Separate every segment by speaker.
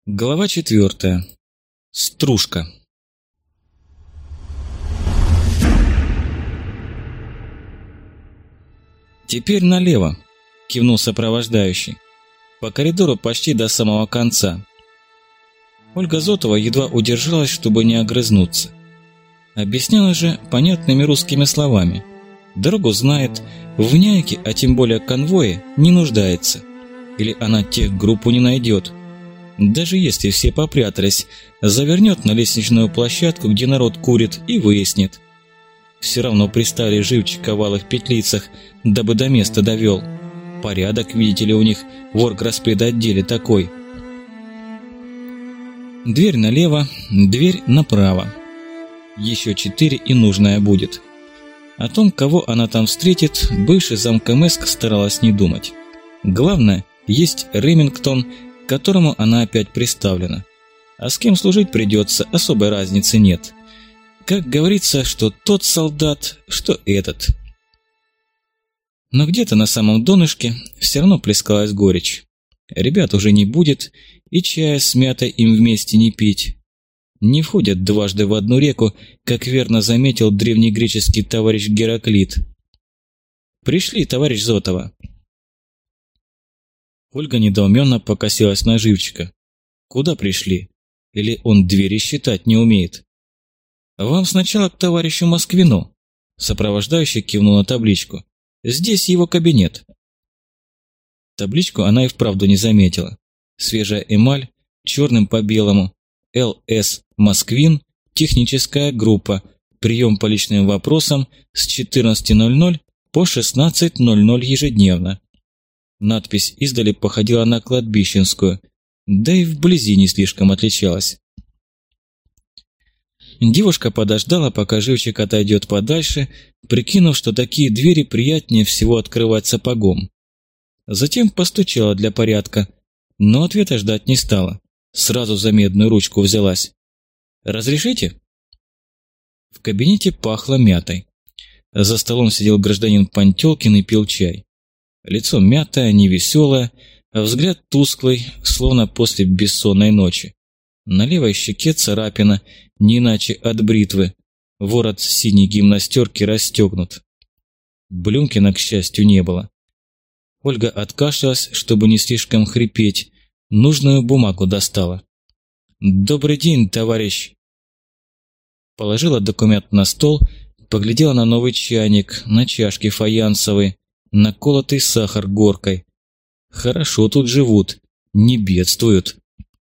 Speaker 1: Глава 4. Стружка. «Теперь налево», – кивнул сопровождающий. «По коридору почти до самого конца». Ольга Зотова едва удержалась, чтобы не огрызнуться. Объясняла же понятными русскими словами. Дорогу знает, в няйке, а тем более конвое, не нуждается. Или она техгруппу не найдет. Даже если все попрятались, завернет на лестничную площадку, где народ курит, и выяснит. Все равно приставили живчика в алых петлицах, дабы до места довел. Порядок, видите ли, у них в орграспредотделе такой. Дверь налево, дверь направо. Еще 4 и нужная будет. О том, кого она там встретит, бывший замкомэск старалась не думать. Главное, есть Ремингтон, к которому она опять приставлена. А с кем служить придется, особой разницы нет. Как говорится, что тот солдат, что этот. Но где-то на самом донышке все равно плескалась горечь. Ребят уже не будет, и чая с мятой им вместе не пить. Не входят дважды в одну реку, как верно заметил древнегреческий товарищ Гераклит. «Пришли, товарищ Зотова». Ольга недоуменно покосилась на живчика. «Куда пришли? Или он двери считать не умеет?» «Вам сначала к товарищу Москвину», – сопровождающий кивнул на табличку. «Здесь его кабинет». Табличку она и вправду не заметила. Свежая эмаль, черным по белому. ЛС Москвин, техническая группа, прием по личным вопросам с 14:00 по 16:00 ежедневно. Надпись издали походила на кладбищенскую, да и вблизи не слишком отличалась. Девушка подождала, пока живчик отойдет подальше, прикинув, что такие двери приятнее всего открывать сапогом. Затем постучала для порядка, но ответа ждать не стала. Сразу за медную ручку взялась. «Разрешите?» В кабинете пахло мятой. За столом сидел гражданин Пантелкин и пил чай. Лицо мятое, невеселое, а взгляд тусклый, словно после бессонной ночи. На левой щеке царапина, не иначе от бритвы. Ворот синей гимнастерки расстегнут. Блюмкина, к счастью, не было. Ольга откашлялась, чтобы не слишком хрипеть. Нужную бумагу достала. «Добрый день, товарищ!» Положила документ на стол, поглядела на новый чайник, на чашки фаянсовые, наколотый сахар горкой. Хорошо тут живут, не бедствуют.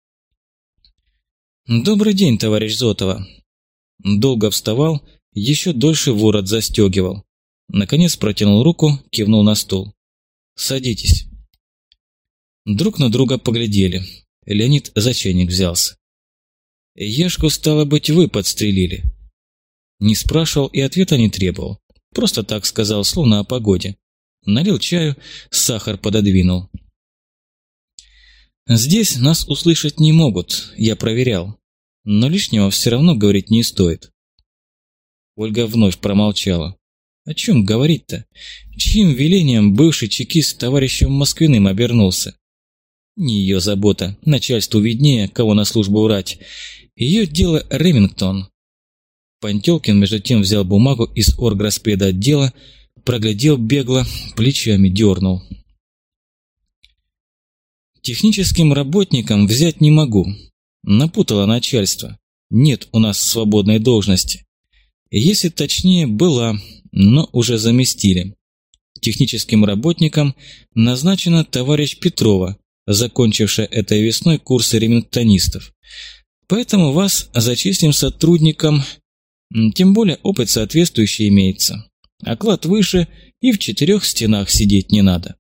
Speaker 1: «Добрый день, товарищ Зотова!» Долго вставал, еще дольше ворот застегивал. Наконец протянул руку, кивнул на стол. «Садитесь». Друг на друга поглядели. Леонид за чайник взялся. «Ешку, стало быть, вы подстрелили». Не спрашивал и ответа не требовал. Просто так сказал, словно о погоде. Налил чаю, сахар пододвинул. «Здесь нас услышать не могут, я проверял. Но лишнего все равно говорить не стоит». Ольга вновь промолчала. О чем говорить-то? Чьим велением бывший чекист товарищем Москвиным обернулся? Не ее забота, начальству виднее, кого на службу врать. Ее дело Ремингтон. Пантелкин между тем взял бумагу из орграспредотдела, проглядел бегло, плечами дернул. «Техническим работникам взять не могу. Напутало начальство. Нет у нас свободной должности. Если точнее, была, но уже заместили. Техническим работникам назначена товарищ Петрова, закончившая этой весной курсы ремингтонистов. Поэтому вас зачислим сотрудником, тем более опыт соответствующий имеется. Оклад выше, и в 4 стенах сидеть не надо».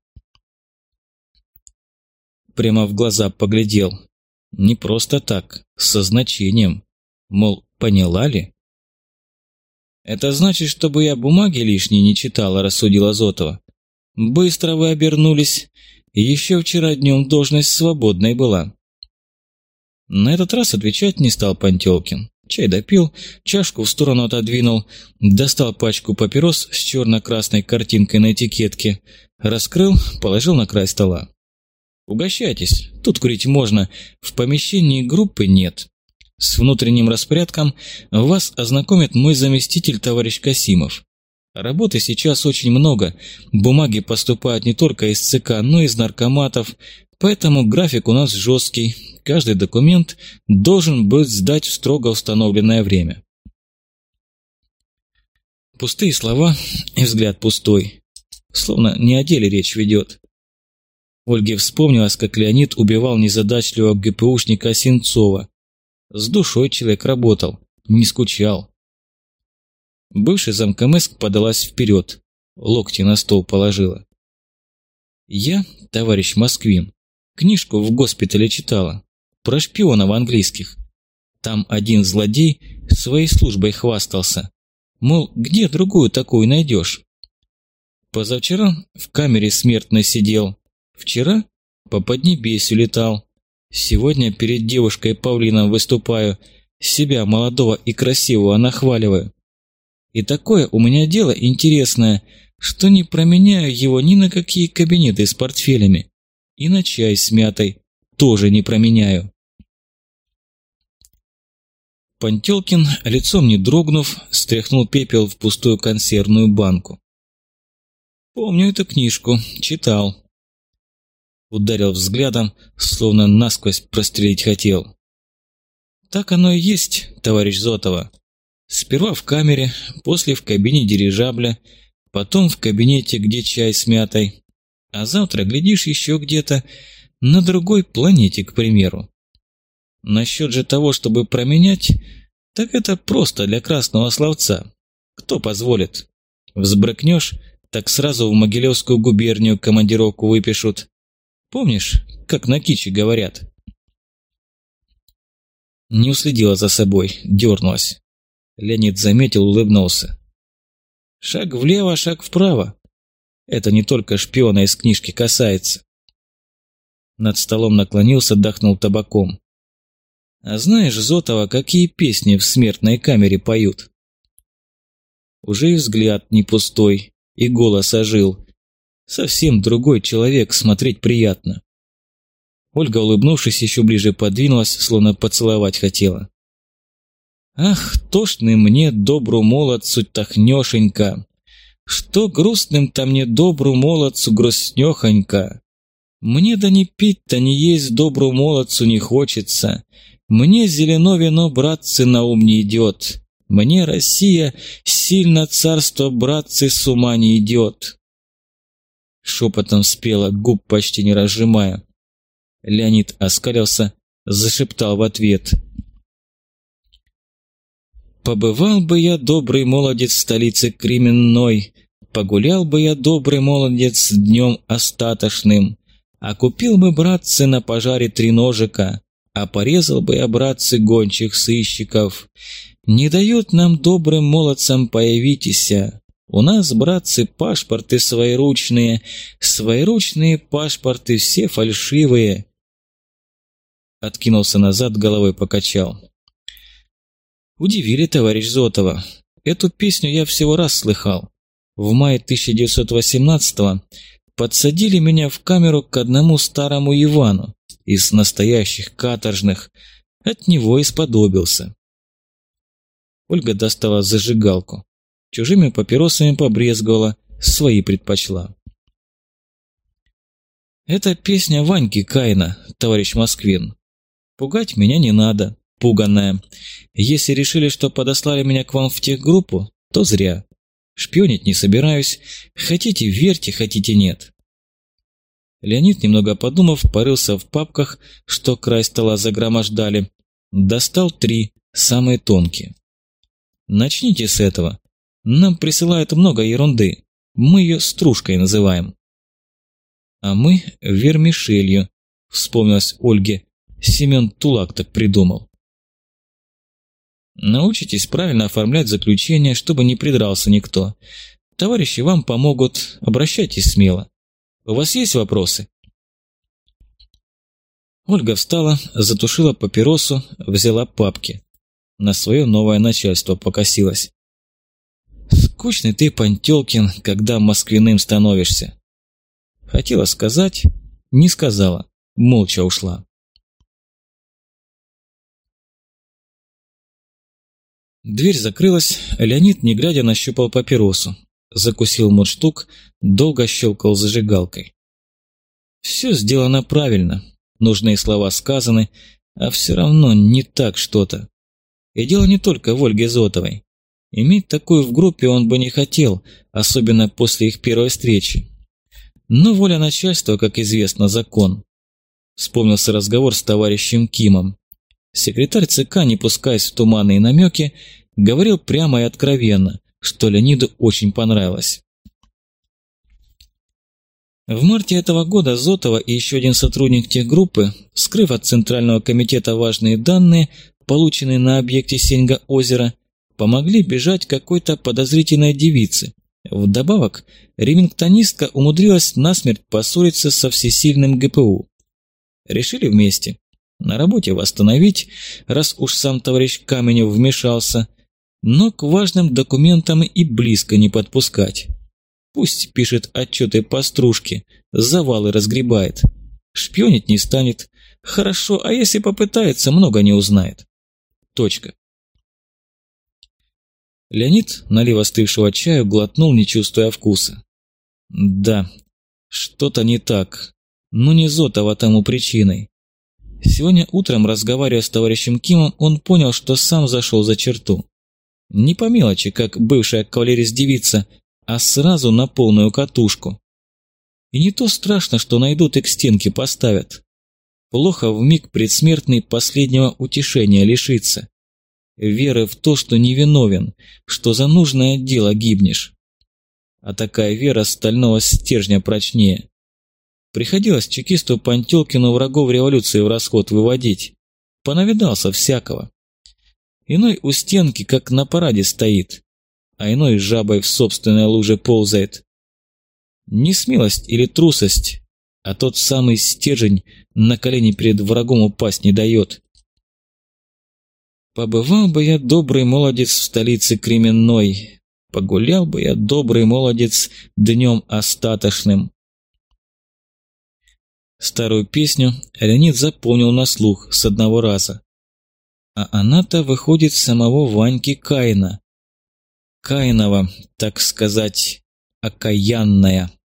Speaker 1: Прямо в глаза поглядел. Не просто так, со значением. Мол, поняла ли? «Это значит, чтобы я бумаги лишние не читала», – рассудила Зотова. «Быстро вы обернулись. Еще вчера днем должность свободной была». На этот раз отвечать не стал Пантелкин. Чай допил, чашку в сторону отодвинул, достал пачку папирос с черно-красной картинкой на этикетке, раскрыл, положил на край стола. Угощайтесь, тут курить можно, в помещении группы нет. С внутренним распорядком вас ознакомит мой заместитель товарищ Касимов. Работы сейчас очень много, бумаги поступают не только из ЦК, но и из наркоматов, поэтому график у нас жесткий, каждый документ должен быть сдать в строго установленное время. Пустые слова и взгляд пустой, словно не о деле речь ведет. Ольге вспомнилось, как Леонид убивал незадачливого ГПУшника Осинцова. С душой человек работал, не скучал. Бывший замкомэск подалась вперед, локти на стол положила. Я, товарищ Москвин, книжку в госпитале читала, про шпионов английских. Там один злодей своей службой хвастался. Мол, где другую такую найдешь? Позавчера в камере смертной сидел, вчера по Поднебесью летал. Сегодня перед девушкой Павлином выступаю, себя молодого и красивого нахваливаю. И такое у меня дело интересное, что не променяю его ни на какие кабинеты с портфелями. И на чай с мятой тоже не променяю. Пантелкин, лицом не дрогнув, стряхнул пепел в пустую консервную банку. Помню эту книжку, читал. Ударил взглядом, словно насквозь прострелить хотел. Так оно и есть, товарищ Зотова. Сперва в камере, после в кабине дирижабля, потом в кабинете, где чай с мятой, а завтра, глядишь, еще где-то на другой планете, к примеру. Насчет же того, чтобы променять, так это просто для красного словца. Кто позволит? Взбрыкнешь, так сразу в Могилевскую губернию командировку выпишут. Помнишь, как на киче говорят? Не уследила за собой, дернулась. Леонид заметил, улыбнулся. Шаг влево, шаг вправо. Это не только шпиона из книжки касается. Над столом наклонился, дохнул табаком. А знаешь, Зотова, какие песни в смертной камере поют? Уже и взгляд не пустой, и голос ожил. Совсем другой человек, смотреть приятно. Ольга, улыбнувшись, еще ближе подвинулась, словно поцеловать хотела. Ах, тошный мне добру молодцу тахнешенька, что грустным-то мне добру молодцу грустнехонька. Мне да не пить-то не есть добру молодцу не хочется, мне зелено вино, братцы, на ум не идет, мне Россия, сильно царство, братцы, с ума не идет. Шепотом спела, губ почти не разжимая. Леонид оскалился, зашептал в ответ. Побывал бы я, добрый молодец, в столице Кременной, погулял бы я, добрый молодец, днем остаточным, а купил бы, братцы, на пожаре 3 ножика, а порезал бы я, братцы, гончих сыщиков. Не дают нам, добрым молодцам, появитеся. У нас, братцы, пашпорты своеручные пашпорты все фальшивые. Откинулся назад, головой покачал. Удивили, товарищ Зотова. Эту песню я всего раз слыхал. В мае 1918-го подсадили меня в камеру к одному старому Ивану из настоящих каторжных. От него и сподобился. Ольга достала зажигалку. Чужими папиросами побрезговала, свои предпочла. Это песня Ваньки Каина, товарищ Москвин. Пугать меня не надо, пуганая. Если решили, что подослали меня к вам в техгруппу, то зря. Шпионить не собираюсь. Хотите верьте, хотите нет. Леонид, немного подумав, порылся в папках, что край стола загромождали. Достал 3, самые тонкие. Начните с этого. Нам присылают много ерунды. Мы ее стружкой называем. А мы вермишелью, вспомнилось Ольге. Семен Тулак так придумал. Научитесь правильно оформлять заключение, чтобы не придрался никто. Товарищи вам помогут, обращайтесь смело. У вас есть вопросы? Ольга встала, затушила папиросу, взяла папки. На свое новое начальство покосилась. Скучный ты, Пантелкин, когда москвиным становишься. Хотела сказать, не сказала. молча ушла. Дверь закрылась, Леонид, не глядя, нащупал папиросу. Закусил мундштук, долго щелкал зажигалкой. Все сделано правильно, нужные слова сказаны, а все равно не так что-то. И дело не только в Ольге Зотовой. Иметь такую в группе он бы не хотел, особенно после их первой встречи. Но воля начальства, как известно, закон. Вспомнился разговор с товарищем Кимом. Секретарь ЦК, не пускаясь в туманные намеки, говорил прямо и откровенно, что Леониду очень понравилось. В марте этого года Зотова и еще один сотрудник техгруппы, скрыв от Центрального комитета важные данные, полученные на объекте Сеньга-озера, помогли бежать какой-то подозрительной девице. Вдобавок, ремингтонистка умудрилась насмерть поссориться со всесильным ГПУ. Решили вместе. На работе восстановить, раз уж сам товарищ Каменев вмешался, но к важным документам и близко не подпускать. Пусть пишет отчеты по стружке, завалы разгребает. Шпионить не станет. Хорошо, а если попытается, много не узнает. Точка. Леонид, налив остывшего чаю, глотнул, не чувствуя вкуса. Да, что-то не так. Но не Зотова тому причиной. Сегодня утром, разговаривая с товарищем Кимом, он понял, что сам зашел за черту. Не по мелочи, как бывшая кавалерист-девица, а сразу на полную катушку. И не то страшно, что найдут и к стенке поставят. Плохо вмиг предсмертный последнего утешения лишиться. Веры в то, что невиновен, что за нужное дело гибнешь. А такая вера стального стержня прочнее. Приходилось чекисту Пантелкину врагов революции в расход выводить. Понавидался всякого. Иной у стенки, как на параде стоит, а иной жабой в собственной луже ползает. Не смелость или трусость, а тот самый стержень на колени перед врагом упасть не дает. Побывал бы я, добрый молодец, в столице Кременной, погулял бы я, добрый молодец, днем остаточным. Старую песню Леонид запомнил на слух с одного раза. А она-то выходит самого Ваньки Каина. Каинова, так сказать, окаянная.